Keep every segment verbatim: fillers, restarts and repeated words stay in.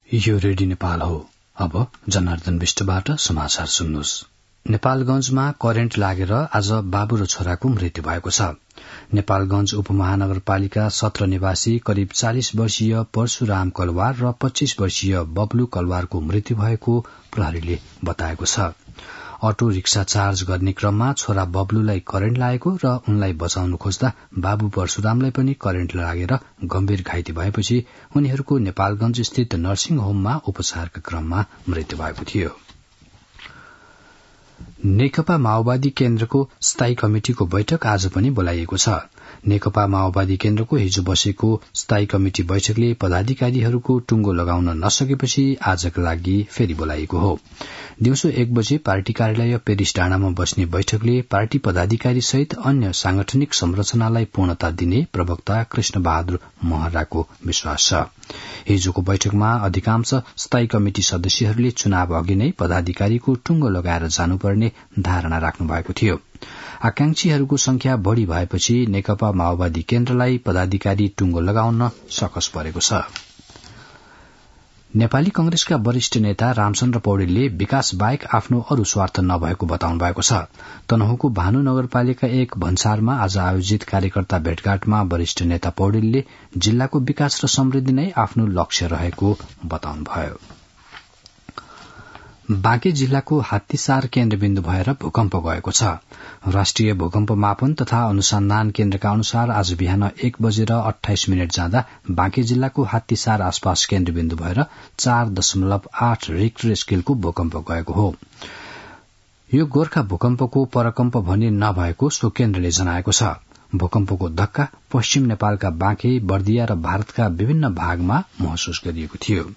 यो रेडियो नेपाल हो। अब जनार्दन विष्टबाट समाचार सुन्नुहोस्। नेपालगंजमा करेन्ट लागेर आज बाबु र छोराको मृत्यु भएको छ। नेपालगंज उपमहानगरपालिका सत्र निवासी करिब चालिस वर्षीय परशुराम कलवार र पच्चीस वर्षीय बब्लु कलवारको मृत्यु भएको प्रहरीले बताएको छ। अटो रिक्सा चार्ज गर्ने क्रममा छोरा बब्लुलाई करेन्ट लागेको र उनलाई बचाउन खोज्दा बाबु परशुरामलाई पनि करेन्ट लागेर गम्भीर घाइते भएपछि उनीहरूको नेपालगंज स्थित नर्सिङ होममा उपचारका क्रममा मृत्यु भएको थियो। नेकपा माओवादी केन्द्रको स्थायी कमिटिको बैठक आज पनि बोलाइएको छ। नेकपा माओवादी केन्द्रको हिजो बसेको स्थायी कमिटि बैठकले पदाधिकारीहरूको टुंगो लगाउन नसकेपछि आजका लागि फेरि बोलाइएको हो। दिउँसो एक बजे पार्टी कार्यालय पेरिस डाँडामा बस्ने बैठकले पार्टी पदाधिकारी सहित अन्य सांगठनिक संरचनालाई पूर्णता दिने प्रवक्ता कृष्ण बहादुर महराको विश्वास छ। हिजोको बैठकमा अधिकांश स्थायी कमिटि सदस्यहरूले चुनाव अघि नै पदाधिकारीको टुंगो लगाएर जानुपर्ने धारणा राख्नु भएको थियो। आकांक्षीहरूको संख्या बढ़ी भएपछि नेकपा माओवादी केन्द्रलाई पदाधिकारी टुंगो लगाउन सकस परेको छ। नेपाली कंग्रेसका वरिष्ठ नेता रामचन्द्र पौडेलले विकास बाहेक आफ्नो अरू स्वार्थ नभएको बताउनु भएको छ। तनहुँको भानु नगरपालिका एक भन्सारमा आज आयोजित कार्यकर्ता भेटघाटमा वरिष्ठ नेता पौडेलले जिल्लाको विकास र समृद्धि नै आफ्नो लक्ष्य रहेको बताउनुभयो। बाँके जिल्लाको हात्तीसार केन्द्रबिन्दु भएर भूकम्प गएको छ। राष्ट्रिय भूकम्प मापन तथा अनुसन्धान केन्द्रका अनुसार आज बिहान एक बजेर अठाइस मिनट जाँदा बाँके जिल्लाको हात्तीसार आसपास केन्द्रबिन्दु भएर चार दशमलव आठ रिक्टर स्केलको भूकम्प गएको हो। यो गोर्खा भूकम्पको परकम्प भने नभएको सो केन्द्रले जनाएको छ। भूकम्पको धक्का पश्चिम नेपालका बाँके, बर्दिया र भारतका विभिन्न भागमा महसुस गरिएको थियो।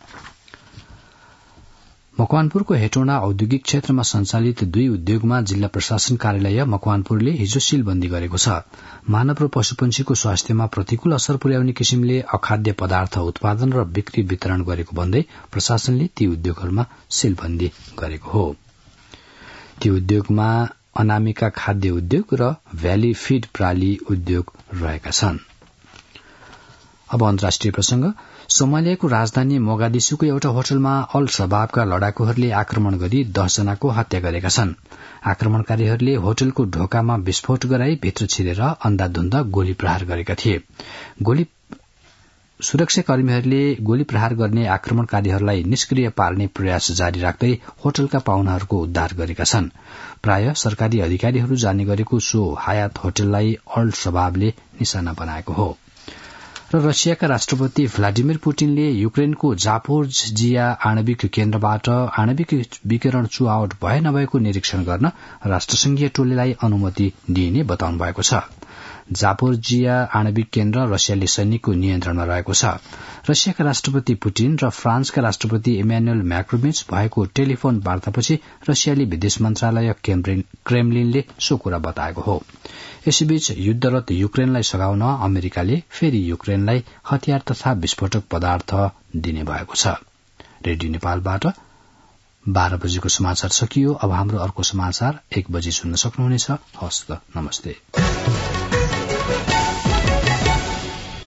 मकवानपुरको हेटौँडा औद्योगिक क्षेत्रमा संचालित दुई उद्योगमा जिल्ला प्रशासन कार्यालय मकवानपुरले हिजो सीलबन्दी गरेको छ। मानव र पशुपन्छीको स्वास्थ्यमा प्रतिकूल असर पुर्याउने किसिमले अखाद्य पदार्थ उत्पादन र बिक्री वितरण गरेको भन्दै प्रशासनले ती उद्योगहरूमा सीलबन्दी गरेको हो। ती उद्योगमा अनामिका खाद्य उद्योग र भ्याली फीड प्राली उद्योग रहेका छन्। अब अन्तर्राष्ट्रिय प्रसंग। सोमालियाको राजधानी मोगादिशुको एउटा होटलमा अल शबाबका लडाकुहरूले आक्रमण गरी दस जनाको हत्या गरेका छन्। आक्रमणकारीहरूले होटलको ढोकामा विस्फोट गराई भित्र छिरेर अन्धाधुन्ध गोली प्रहार गरेका थिए। गोली सुरक्षाकर्मीहरूले गोली प्रहार गर्ने आक्रमणकारीहरूलाई निष्क्रिय पार्ने प्रयास जारी राख्दै होटलका पाहुनाहरूको उद्धार गरेका छन्। प्राय सरकारी अधिकारीहरू जाने गरेको सो हायात होटललाई अल शबाबले निशाना बनाएको हो। र रसियाका राष्ट्रपति भ्लादिमिर पुटिनले युक्रेनको जापोरिजिया आणविक केन्द्रबाट आणविक विकिरण चुहावट भए नभएको निरीक्षण गर्न राष्ट्रसंघीय टोलीलाई अनुमति दिइने बताउनु भएको छ। जापोरिजिया आणविक केन्द्र रसियाली सैनिकको नियन्त्रणमा रहेको छ। रसियाका राष्ट्रपति पुटिन र फ्रान्सका राष्ट्रपति इमानुएल म्याक्रोन भएको टेलिफोन वार्तापछि रसियाली विदेश मन्त्रालय क्रेमलिनले सो कुरा बताएको हो। यसैबीच युद्धरत युक्रेनलाई सघाउन अमेरिकाले फेरि युक्रेनलाई हतियार तथा विस्फोटक पदार्थ दिने भएको छ। रेडियो नेपालबाट बाह्र बजेको समाचार सकियो। अब हाम्रो अर्को समाचार एक बजे सुन्न सक्नुहुनेछ। हस्त नमस्ते।